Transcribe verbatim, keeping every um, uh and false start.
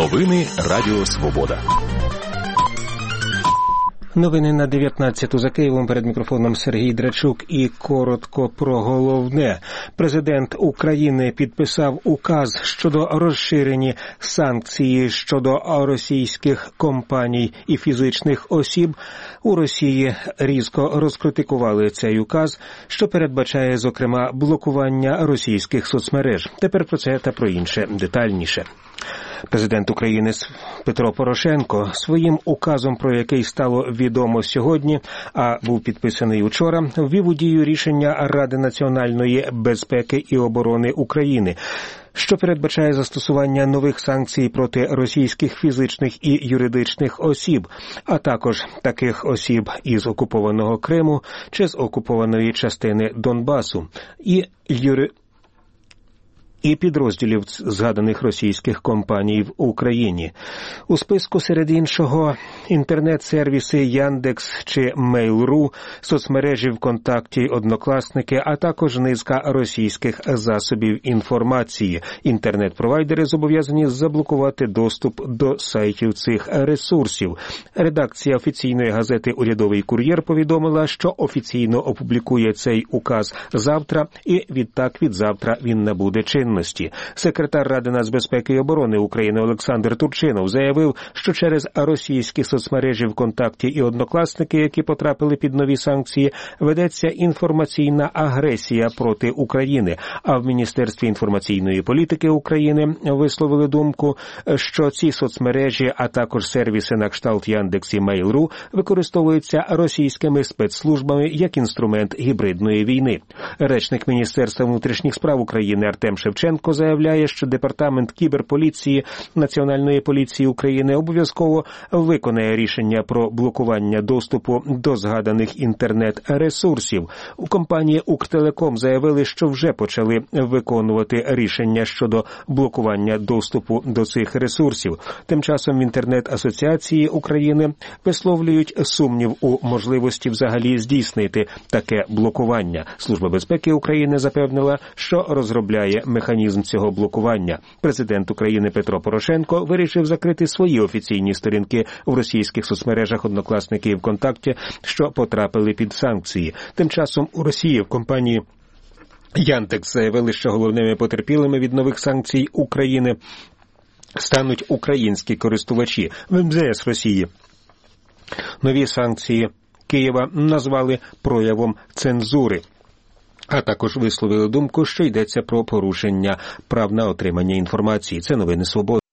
Новини Радіо Свобода. Новини на дев'ятнадцяту за Києвом. Перед мікрофоном Сергій Драчук і коротко про головне. Президент України підписав указ щодо розширення санкцій щодо російських компаній і фізичних осіб. У Росії різко розкритикували цей указ, що передбачає, зокрема, блокування російських соцмереж. Тепер про це та про інше детальніше. Президент України Петро Порошенко своїм указом, про який стало відомо сьогодні, а був підписаний учора, ввів у дію рішення Ради національної безпеки і оборони України, що передбачає застосування нових санкцій проти російських фізичних і юридичних осіб, а також таких осіб із окупованого Криму чи з окупованої частини Донбасу і юри... і підрозділів згаданих російських компаній в Україні. У списку, серед іншого, інтернет-сервіси Яндекс чи Mail.ru, соцмережі ВКонтакті, Однокласники, а також низка російських засобів інформації. Інтернет-провайдери зобов'язані заблокувати доступ до сайтів цих ресурсів. Редакція офіційної газети «Урядовий кур'єр» повідомила, що офіційно опублікує цей указ завтра, і відтак від завтра він набуде чинності. Секретар Ради нацбезпеки і оборони України Олександр Турчинов заявив, що через російські соцмережі ВКонтакті і Однокласники, які потрапили під нові санкції, ведеться інформаційна агресія проти України. А в Міністерстві інформаційної політики України висловили думку, що ці соцмережі, а також сервіси на кшталт Яндекс і Mail.ru використовуються російськими спецслужбами як інструмент гібридної війни. Речник Міністерства внутрішніх справ України Артем Шевченко заявляє, що Департамент кіберполіції Національної поліції України обов'язково виконає рішення про блокування доступу до згаданих інтернет-ресурсів. У компанії «Укртелеком» заявили, що вже почали виконувати рішення щодо блокування доступу до цих ресурсів. Тим часом в Інтернет-асоціації України висловлюють сумнів у можливості взагалі здійснити таке блокування. Служба безпеки України запевнила, що розробляє механізм цього блокування. Президент України Петро Порошенко вирішив закрити свої офіційні сторінки в російських соцмережах Однокласники і ВКонтакті, що потрапили під санкції. Тим часом у Росії в компанії Яндекс заявили, що головними потерпілими від нових санкцій України стануть українські користувачі. В ем зе ес Росії нові санкції Києва назвали проявом цензури, а також висловили думку, що йдеться про порушення прав на отримання інформації. Це новини «Свободи».